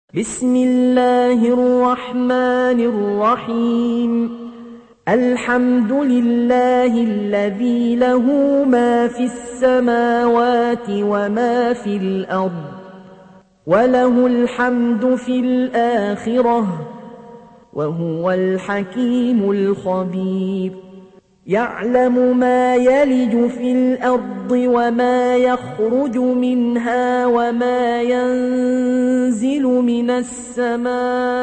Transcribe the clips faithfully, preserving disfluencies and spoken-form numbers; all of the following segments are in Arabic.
بسم الله الرحمن الرحيم الحمد لله الذي له ما في السماوات وما في الأرض وله الحمد في الآخرة وهو الحكيم الخبير يعلم ما يلج في الأرض وما يخرج منها وما ينزل من السماء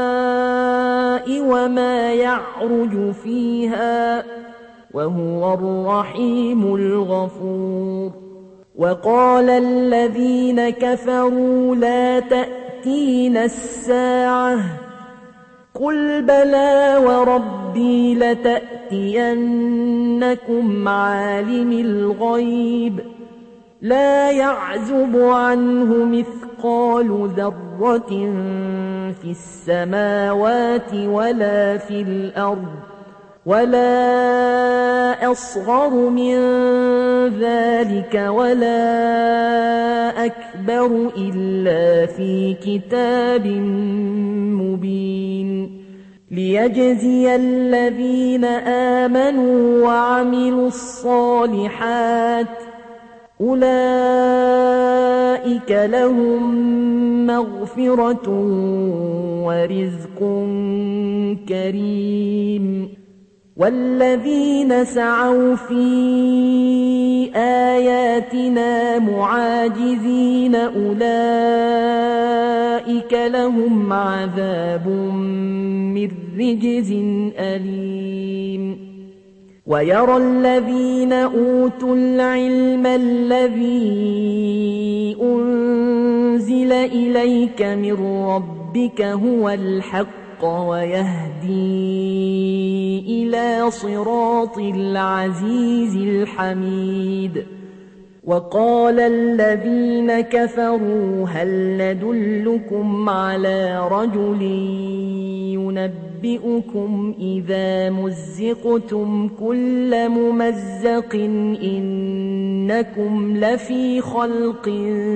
وما يعرج فيها وهو الرحيم الغفور وقال الذين كفروا لا تأتينا الساعة قل بلى وربي لتأتينكم عالم الغيب لا يعزب عنه مثقال ذرة في السماوات ولا في الأرض ولا أصغر من ذلك ولا أكبر إلا في كتاب مبين ليجزي الذين آمنوا وعملوا الصالحات أولئك لهم مغفرة ورزق كريم والذين سعوا في آياتنا معاجزين أولئك لهم عذاب من رجز أليم ويرى الذين أوتوا العلم الذي أنزل إليك من ربك هو الحق ويهدي إلى صراط العزيز الحميد وقال الذين كفروا هل ندلكم على رجل ينبئكم إذا مزقتم كل ممزق إنكم لفي خلق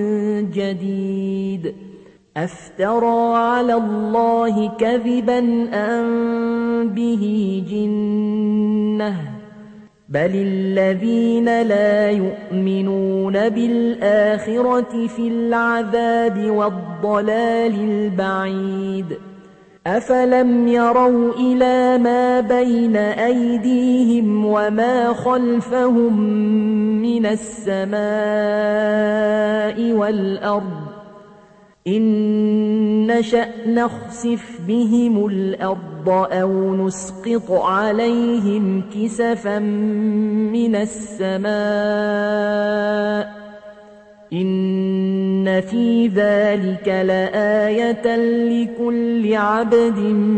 جديد أفترى على الله كذبا أم به جنة بل الذين لا يؤمنون بالآخرة في العذاب والضلال البعيد أفلم يروا إلى ما بين أيديهم وما خلفهم من السماء والأرض إن نشأ نخسف بهم الأرض أو نسقط عليهم كسفا من السماء إن في ذلك لآية لكل عبد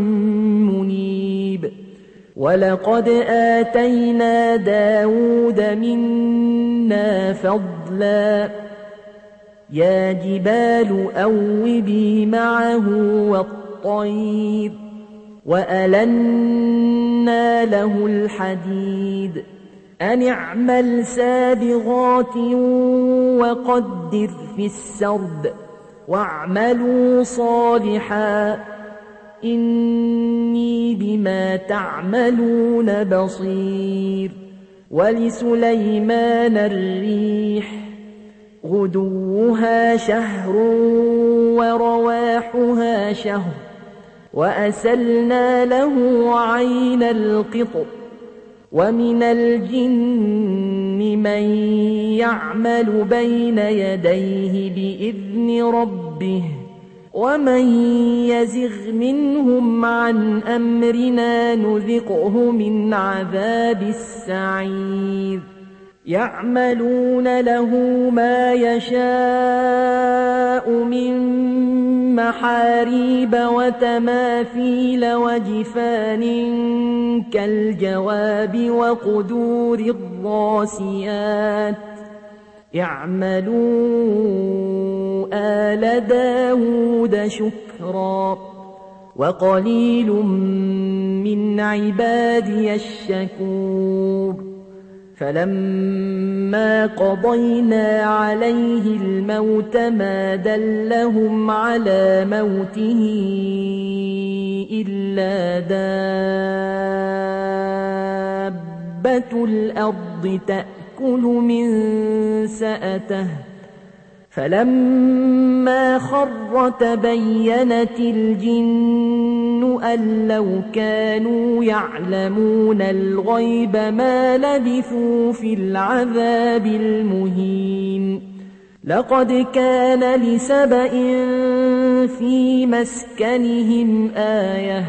منيب ولقد آتينا داود منا فضلا يا جبال أوبي معه والطير وألنا له الحديد أن اعمل سابغات وقدر في السرد واعملوا صالحا إني بما تعملون بصير ولسليمان الريح غدوها شهر ورواحها شهر وأسلنا له عين القطر ومن الجن من يعمل بين يديه بإذن ربه ومن يزغ منهم عن أمرنا نذقه من عذاب السعير يعملون له ما يشاء من محاريب وتماثيل وجفان كالجواب وقدور الراسيات اعملوا آل داود شكرا وقليل من عبادي الشكور فلما قضينا عليه الموت ما دلهم على موته إلا دابة الأرض تأكل من سأته فلما خر تبينت الجن أن لو كانوا يعلمون الغيب ما لبثوا في العذاب المهين لقد كان لسبإ في مسكنهم آية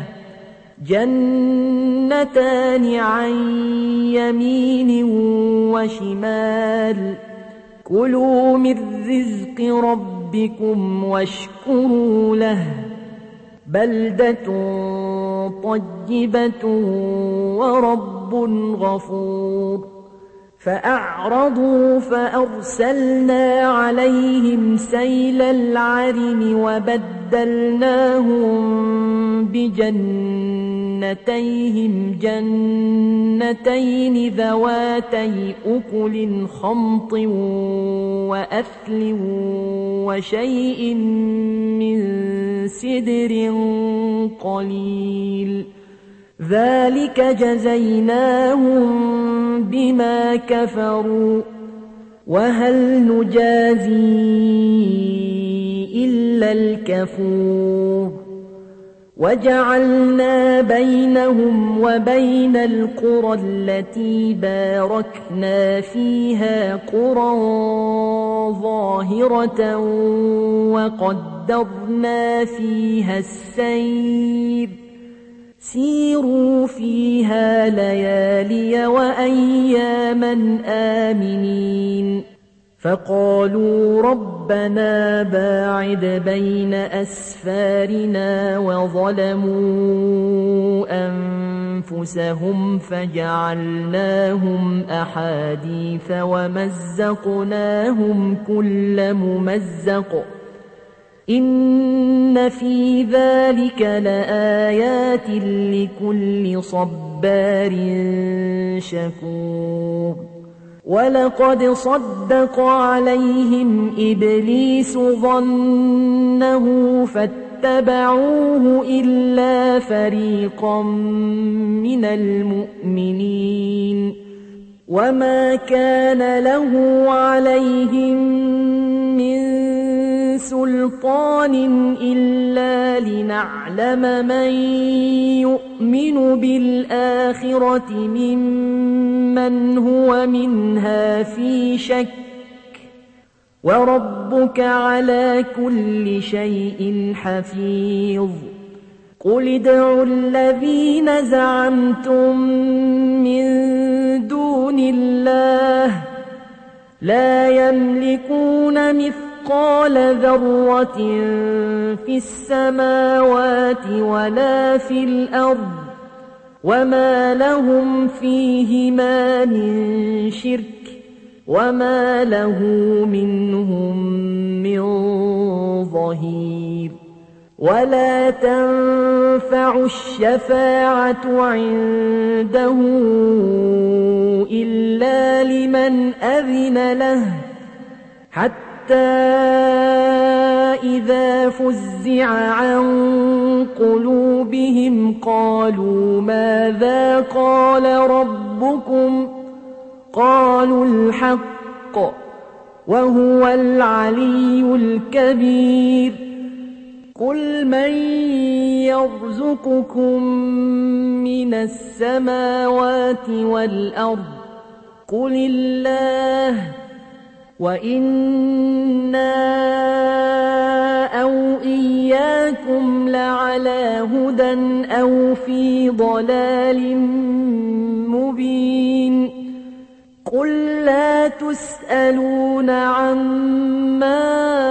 جنتان عن يمين وشمال كلوا من رزق ربكم واشكروا له بلدة طيبة ورب غفور فأعرضوا فأرسلنا عليهم سيل العرم وبدلناهم بجنتيهم جنتين ذواتي أكل خمط وأثل وشيء من سدر قليل ذلك جزيناهم بما كفروا وهل نجازي إلا الكفور وجعلنا بينهم وبين القرى التي باركنا فيها قرى ظاهرة وقدرنا فيها السير سيروا فيها ليالي وأياما آمنين فقالوا ربنا باعد بين أسفارنا وظلموا أنفسهم فجعلناهم أحاديث ومزقناهم كل ممزق إن في ذلك لآيات لكل صبار شكور ولقد صدق عليهم إبليس ظنه فاتبعوه إلا فريقا من المؤمنين وما كان له عليهم من سلطان إلا لنعلم من يؤمن بالآخرة ممن هو منها في شك وربك على كل شيء حفيظ قل ادعوا الذين زعمتم من دون الله لا يملكون مثل قال ذرة في السماوات ولا في الأرض وما لهم فيهما من شرك وما له منهم من ظهير ولا تنفع الشفاعة عنده إلا لمن أذن له حتى حتى إذا فزع عن قلوبهم قالوا ماذا قال ربكم قالوا الحق وهو العلي الكبير قل من يرزقكم من السماوات والأرض قل الله وإنا أو إياكم لعلى هدى أو في ضلال مبين قل لا تسألون عما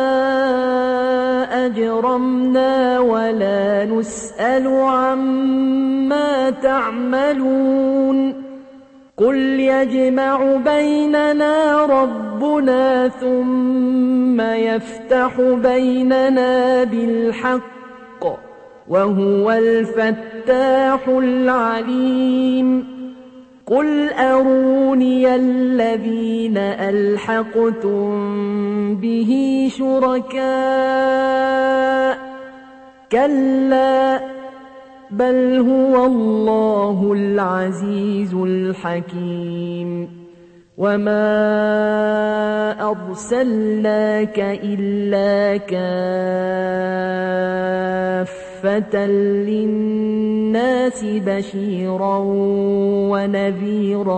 أجرمنا ولا نسأل عما تعملون قل يجمع بيننا ربنا ثم يفتح بيننا بالحق وهو الفتاح العليم قل أروني الذين ألحقتم به شركاء كلا بل هو الله العزيز الحكيم وما أرسلناك إلا كافة للناس بشيرا ونذيرا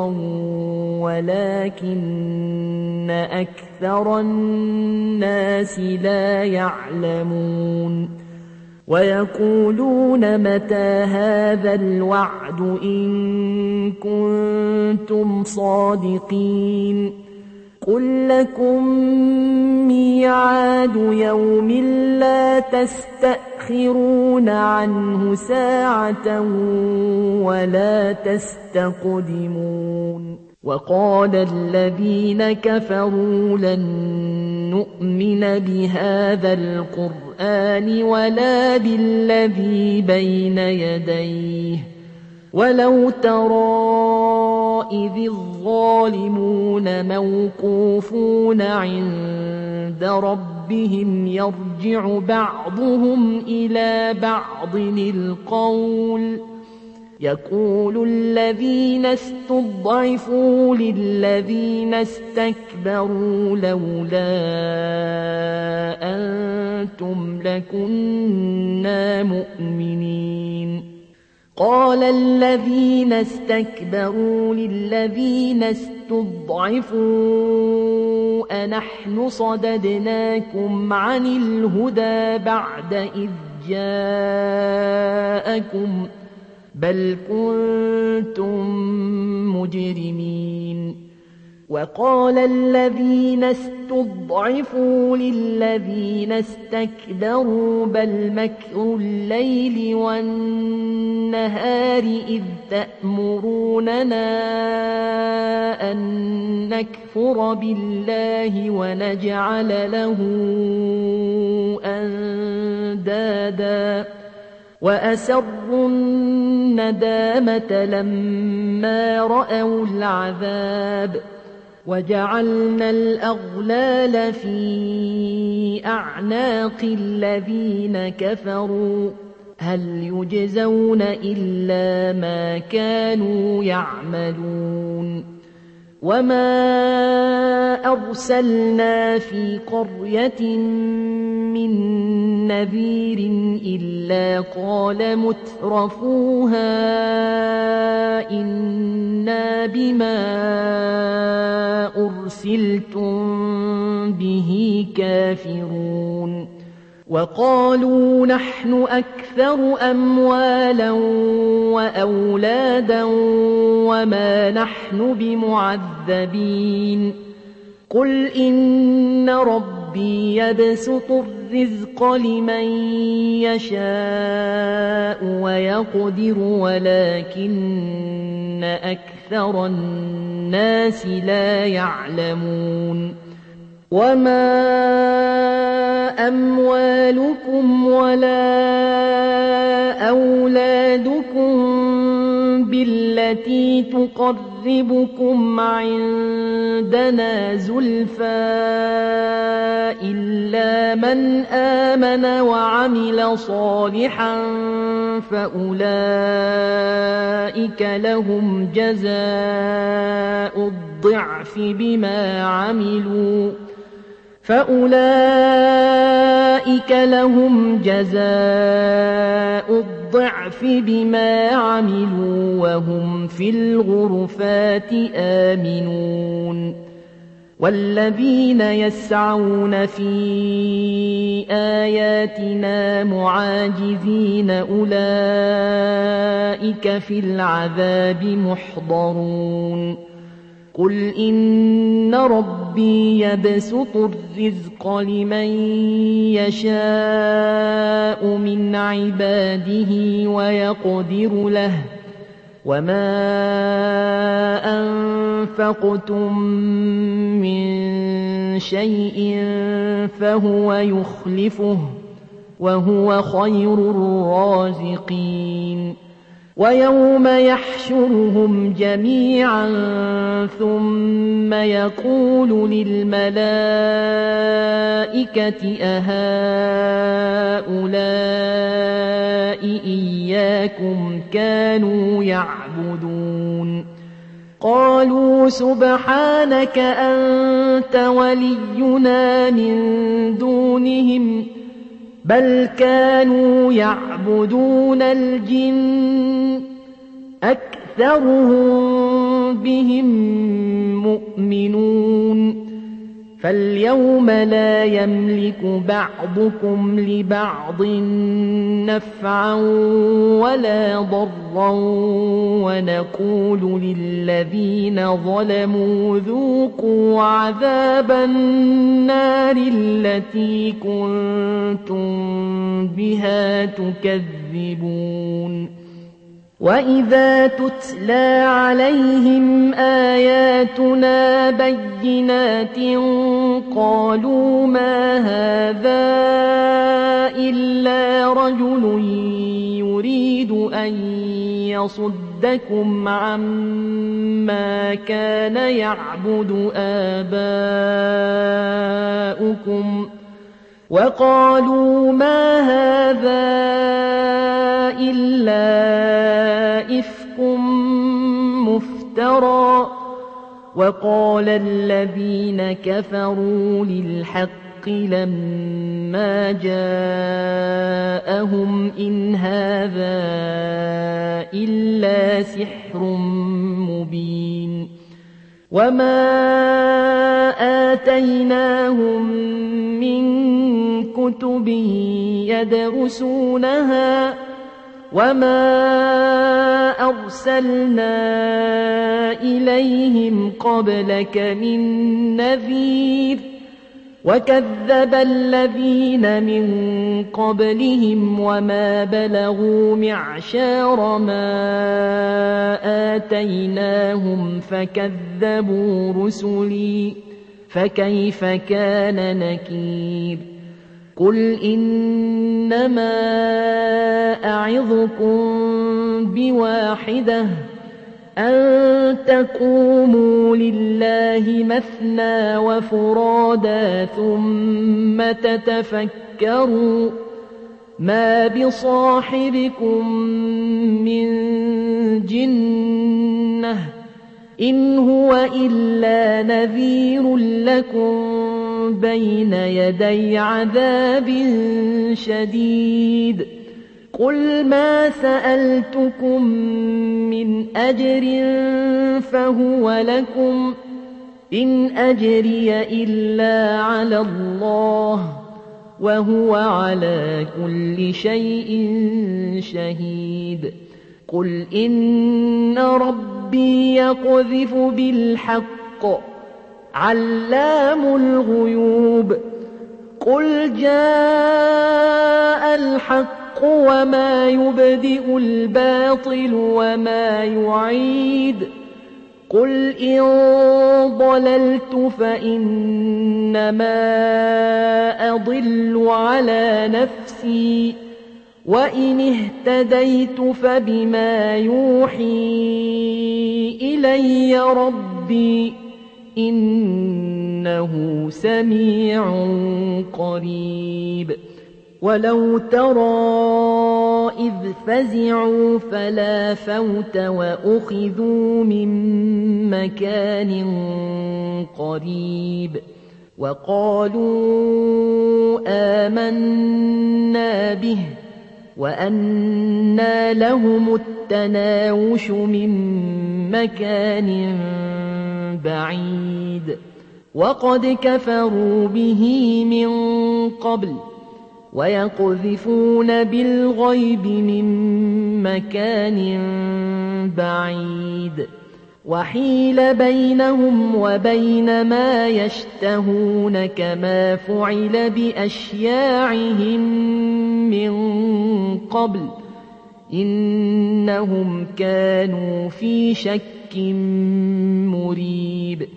ولكن أكثر الناس لا يعلمون ويقولون متى هذا الوعد إن كنتم صادقين قل لكم ميعاد يوم لا تستأخرون عنه ساعة ولا تستقدمون وقال الذين كفروا لن نؤمن بهذا القرآن ولا بالذي بين يديه ولو ترى إذ الظالمون موقوفون عند ربهم يرجع بعضهم إلى بعض القول يقول الذين استضعفوا للذين استكبروا لولا أنتم لكنا مؤمنين قال الذين استكبروا للذين استضعفوا أنحن صددناكم عن الهدى بعد إذ جاءكم بل كنتم مجرمين وقال الذين استضعفوا للذين استكبروا بل مكر الليل والنهار إذ تأمروننا أن نكفر بالله ونجعل له أندادا وأسروا الندامة لما رأوا العذاب وجعلنا الأغلال في أعناق الذين كفروا هل يجزون إلا ما كانوا يعملون وما أرسلنا في قرية من نذير إلا قال مترفوها إنا بما أرسلتم به كافرون وقالوا نحن أكثر أموالا وأولادا وما نحن بمعذبين قل إن ربي يبسط الرزق لمن يشاء ويقدر ولكن أكثر الناس لا يعلمون وما أموالكم ولا أولادكم بالتي تقربكم عندنا زلفى إلا من آمن وعمل صالحا فأولئك لهم جزاء الضعف بما عملوا فأولئك لهم جزاء الضعف بما عملوا وهم في الغرفات آمنون والذين يسعون في آياتنا معاجزين أولئك في العذاب محضرون قل إن ربي يبسط الرزق لمن يشاء من عباده ويقدر له وما أنفقتم من شيء فهو يخلفه وهو خير الرازقين ويوم يحشرهم جميعا ثم يقول للملائكة أهؤلاء إياكم كانوا يعبدون قالوا سبحانك أنت ولينا من دونهم بل كانوا يعبدون الجن أكثرهم بهم مؤمنون فاليوم لا يملك بعضكم لبعض نفعا ولا ضرا ونقول للذين ظلموا ذوقوا عذاب النار التي كنتم بها تكذبون وإذا تتلى عليهم آياتنا بينات قالوا ما هذا إلا رجل يريد أن يصدكم عما كان يعبد آباؤكم وقالوا ما هذا إلا إفك مفترى وقال الذين كفروا للحق لما جاءهم إن هذا إلا سحر مبين وما آتيناهم من كتب يدرسونها وما أرسلنا إليهم قبلك من نذير وكذب الذين من قبلهم وما بلغوا معشار ما آتيناهم فكذبوا رسلي فكيف كان نكير قل إنما أعظكم بواحدة أن تقوموا لله مثنى وفرادا ثم تتفكروا ما بصاحبكم من جنة إن هو إلا نذير لكم بين يدي عذاب شديد قل ما سألتكم من أجر فهو لكم إن أجري إلا على الله وهو على كل شيء شهيد قل إن ربي يقذف بالحق علام الغيوب قل جاء الحق وما يبدئ الباطل وما يعيد قل إن ضللت فإنما أضل على نفسي وإن اهتديت فبما يوحي إلي ربي إنه سميع قريب ولو ترى إذ فزعوا فلا فوت وأخذوا من مكان قريب وقالوا آمنا به وأنى لهم التناوش من مكان بعيد وقد كفروا به من قبل ويقذفون بالغيب من مكان بعيد وحيل بينهم وبين ما يشتهون كما فعل بأشياعهم من قبل إنهم كانوا في شك مريب